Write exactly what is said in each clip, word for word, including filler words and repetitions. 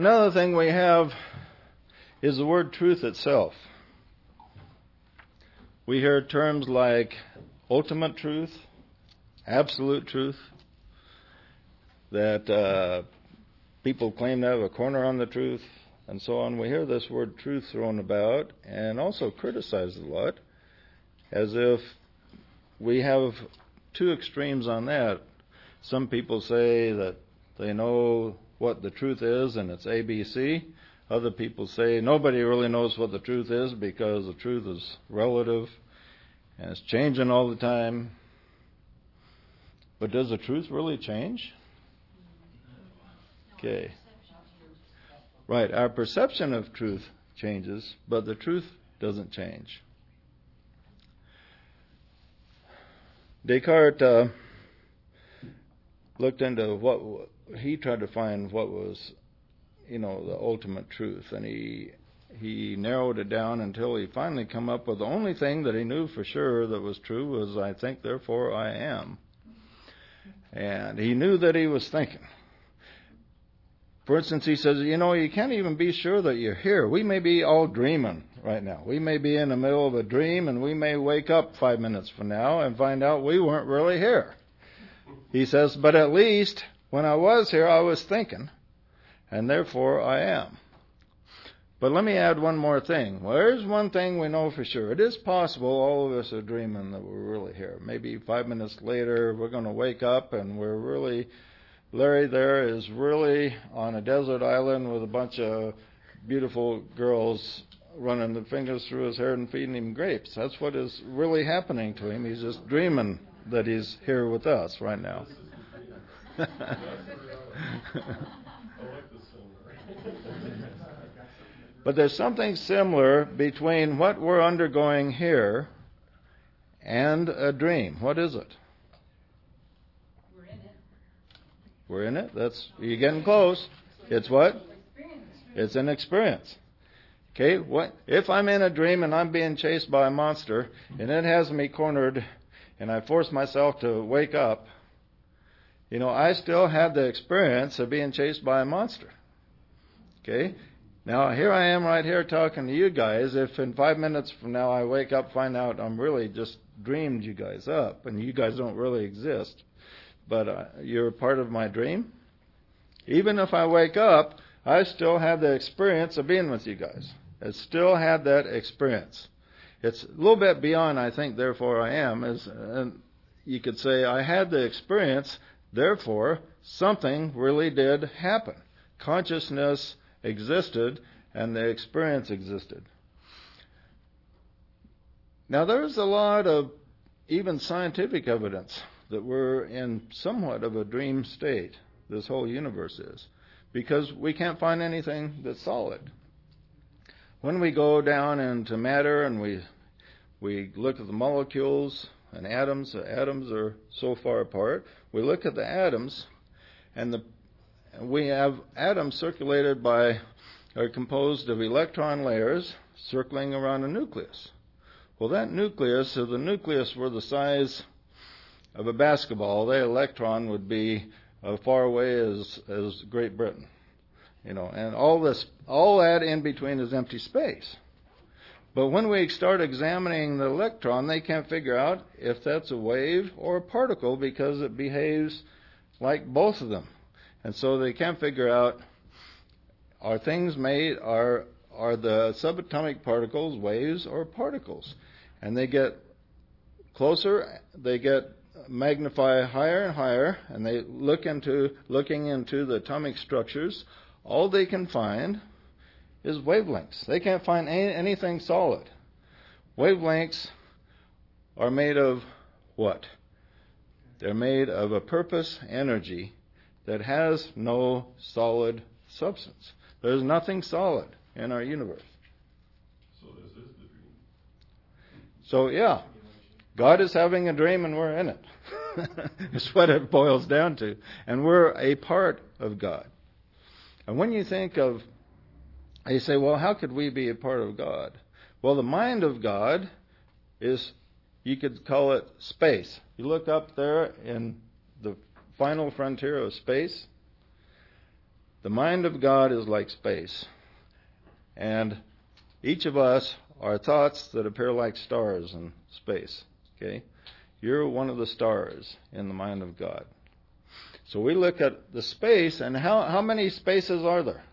Another thing we have is the word truth itself. We hear terms like ultimate truth, absolute truth, that uh, people claim to have a corner on the truth, and so on. We hear this word truth thrown about and also criticized a lot, as if we have two extremes on that. Some people say that they know what the truth is and it's A B C. Other people say nobody really knows what the truth is because the truth is relative and it's changing all the time. But does the truth really change? Okay. Right, our perception of truth changes, but the truth doesn't change. Descartes uh, looked into what he tried to find what was, you know, the ultimate truth, and he he narrowed it down until he finally come up with the only thing that he knew for sure that was true was I think, therefore I am. And he knew that he was thinking. For instance, he says, you know, you can't even be sure that you're here. We may be all dreaming right now. We may be in the middle of a dream, and we may wake up five minutes from now and find out we weren't really here. He says, but at least when I was here, I was thinking, and therefore I am. But let me add one more thing. Well, there's one thing we know for sure. It is possible all of us are dreaming that we're really here. Maybe five minutes later, we're going to wake up and we're really... Larry there is really on a desert island with a bunch of beautiful girls running their fingers through his hair and feeding him grapes. That's what is really happening to him. He's just dreaming that he's here with us right now. But there's something similar between what we're undergoing here and a dream. What is it? We're in it. That's, you're getting close. It's what? It's an experience. Okay, what if I'm in a dream and I'm being chased by a monster and it has me cornered and I force myself to wake up, you know, I still have the experience of being chased by a monster. Okay? Now, here I am right here talking to you guys. If in five minutes from now I wake up, find out I'm really just dreamed you guys up and you guys don't really exist, but uh, you're part of my dream. Even if I wake up, I still have the experience of being with you guys. I still have that experience. It's a little bit beyond, I think, therefore I am. Is, and you could say I had the experience, therefore something really did happen. Consciousness existed and the experience existed. Now there's a lot of even scientific evidence that we're in somewhat of a dream state, this whole universe is, because we can't find anything that's solid. When we go down into matter and we we look at the molecules and atoms, the atoms are so far apart, we look at the atoms, and the we have atoms circulated by, are composed of electron layers circling around a nucleus. Well, that nucleus, if the nucleus were the size of a basketball, the electron would be as far away as, as Great Britain. You know, and all this, all that in between is empty space. But when we start examining the electron, they can't figure out if that's a wave or a particle because it behaves like both of them. And so they can't figure out, are things made, are are the subatomic particles waves or particles? And they get closer, they get magnify higher and higher, and they look into looking into the atomic structures. All they can find is wavelengths. They can't find any, anything solid. Wavelengths are made of what? They're made of a purpose energy that has no solid substance. There's nothing solid in our universe. So this is the dream. So yeah, God is having a dream and we're in it. It's what it boils down to. And we're a part of God. And when you think of, you say, well, how could we be a part of God? Well, the mind of God is, you could call it space. You look up there in the final frontier of space, The mind of God is like space. And each of us are thoughts that appear like stars in space. Okay? You're one of the stars in the mind of God. So we look at the space, and how, how many spaces are there?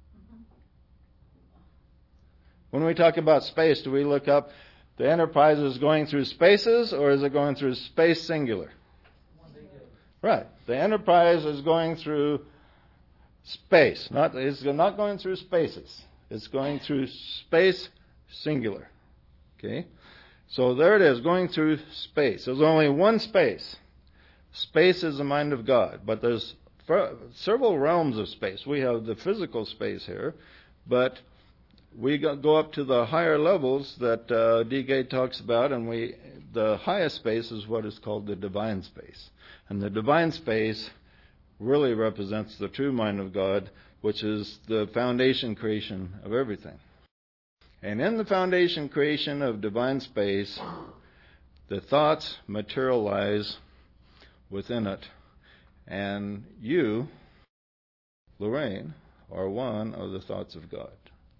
When we talk about space, do we look up the Enterprise is going through spaces, or is it going through space singular? Right. The Enterprise is going through space. Not, it's not going through spaces. It's going through space singular. Okay? So there it is, going through space. There's only one space. Space is the mind of God. But there's several realms of space. We have the physical space here, but we go up to the higher levels that uh, D. Gay talks about, and we the highest space is what is called the divine space. And the divine space really represents the true mind of God, which is the foundation creation of everything. And in the foundation creation of divine space, the thoughts materialize within it. And you, Lorraine, are one of the thoughts of God.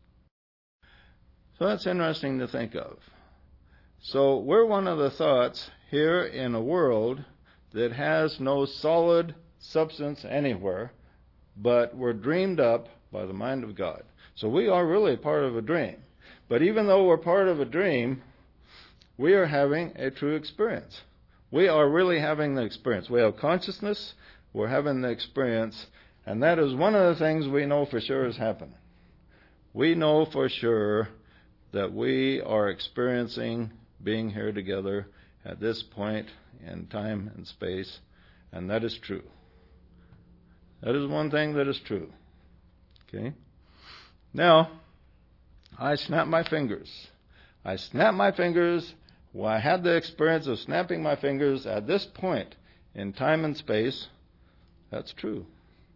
So that's interesting to think of. So we're one of the thoughts here in a world that has no solid substance anywhere, but we're dreamed up by the mind of God. So we are really part of a dream. But even though we're part of a dream, we are having a true experience. We are really having the experience. We have consciousness, we're having the experience, and that is one of the things we know for sure is happening. We know for sure that we are experiencing being here together at this point in time and space, and that is true. That is one thing that is true. Okay? Now, I snap my fingers. I snap my fingers. Well, I had the experience of snapping my fingers at this point in time and space. That's true.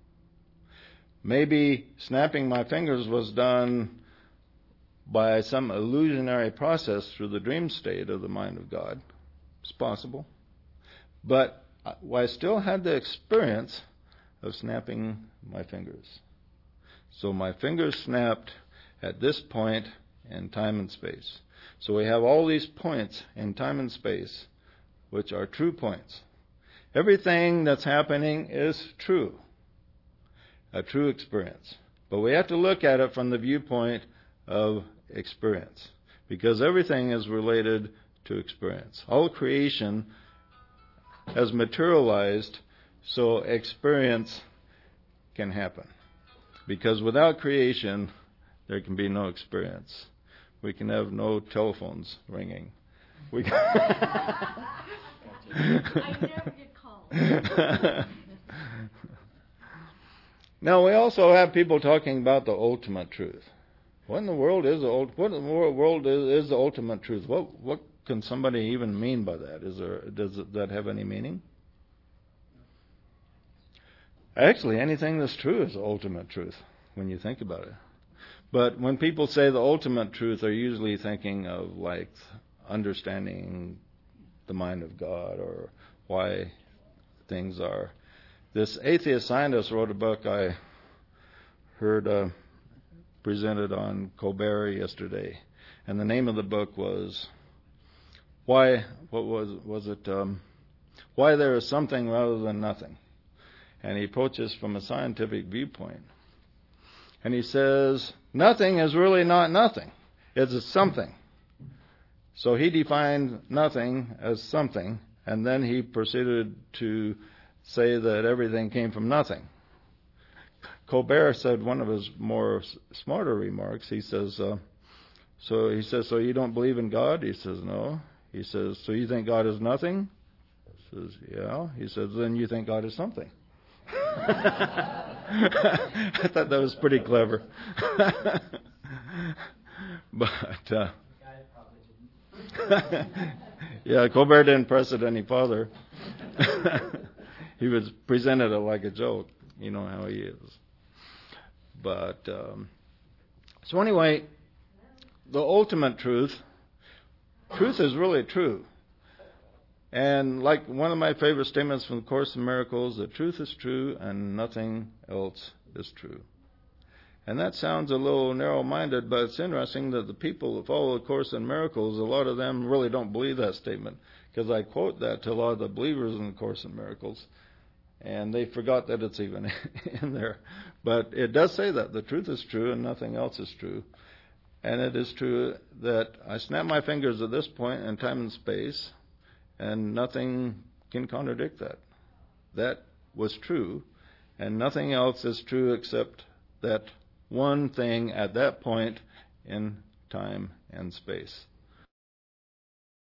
Maybe snapping my fingers was done by some illusionary process through the dream state of the mind of God. It's possible. But I still had the experience of snapping my fingers. So my fingers snapped at this point in time and space. So we have all these points in time and space, which are true points. Everything that's happening is true, a true experience. But we have to look at it from the viewpoint of experience, because everything is related to experience. All creation has materialized so experience can happen. Because without creation, there can be no experience. We can have no telephones ringing. We can I never get calls. Now, we also have people talking about the ultimate truth. What in the world is the what in the world is, is the ultimate truth? What what can somebody even mean by that? Is there does that have any meaning? Actually, anything that's true is the ultimate truth when you think about it. But when people say the ultimate truth, they're usually thinking of like understanding the mind of God or why things are. This atheist scientist wrote a book I heard uh, presented on Colbert yesterday, and the name of the book was "Why?" What was was it? Um, Why there is something rather than nothing, and he approaches from a scientific viewpoint, and he says nothing is really not nothing; it's a something. So he defined nothing as something, and then he proceeded to say that everything came from nothing. Colbert said one of his more smarter remarks. He says, uh, "So he says, so you don't believe in God?" He says, "No." He says, "So you think God is nothing?" He says, "Yeah." He says, "Then you think God is something." I thought that was pretty clever. But uh, yeah, Colbert didn't press it any farther. He was presented it like a joke. You know how he is. But um, so anyway, the ultimate truth, truth is really true. And like one of my favorite statements from the Course in Miracles, the truth is true and nothing else is true. And that sounds a little narrow-minded, but it's interesting that the people that follow A Course in Miracles, a lot of them really don't believe that statement, because I quote that to a lot of the believers in A Course in Miracles, and they forgot that it's even in there. But it does say that the truth is true and nothing else is true. And it is true that I snap my fingers at this point in time and space, and nothing can contradict that. That was true, and nothing else is true except that one thing at that point in time and space.